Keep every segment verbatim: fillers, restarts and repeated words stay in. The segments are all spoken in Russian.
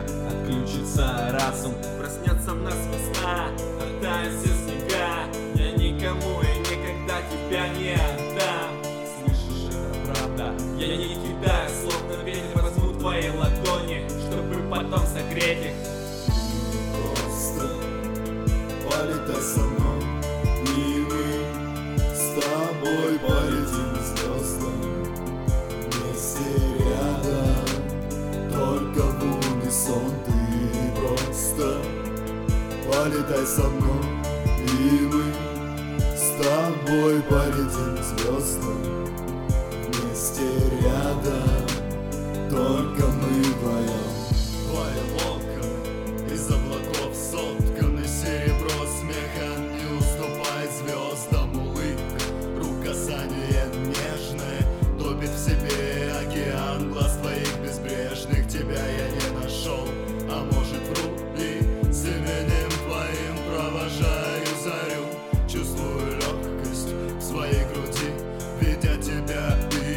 отключится разум. Проснется в нас весна, оттают все снега. Я никому и никогда тебя не отдам. Слышишь, это правда. Я не кидаю, словно ветер возьму твои ладони, чтобы потом согреть их. Просто полетай со мной, и мы с тобой полетим к звездам. Вместе рядом, только в унисон. Ты просто полетай со мной, и мы с тобой полетим к звездам. Вместе рядом, только мы вдвоем. Твои локоны из облаков сотканы, серебро смеха не уступает звездам. Улыбка, рук касание нежное, топит в себе океан глаз твоих безбрежных. Тебя я не нашел, а может вру, и с именем твоим провожаю зарю. Чувствую легкость в своей груди, ведь от тебя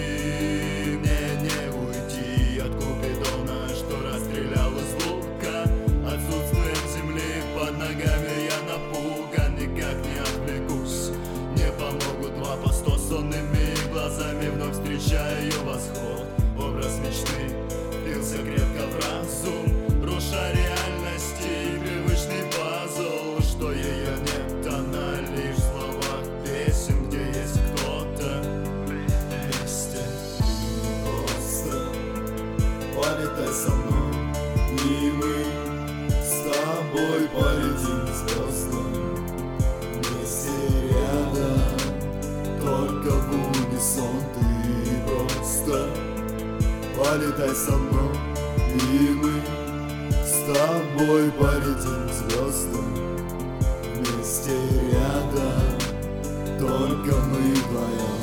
и мне не уйти. От Купидона, что расстрелял из лука, отсутствием земли под ногами я напуган. Никак не отвлекусь, не помогут два поста. Сонными глазами вновь встречаю восход. Образ мечты впился крепко в разум, руша реальности и привычный пазл. Что ее нет, она лишь в словах песен, где есть кто-то вместе. Просто полетай со мной, и мы с тобой полетим к звездам. Вместе рядом, только в унисон. Ты просто полетай со мной, и мы с тобой полетим к звездам. Вместе рядом, только мы вдвоем.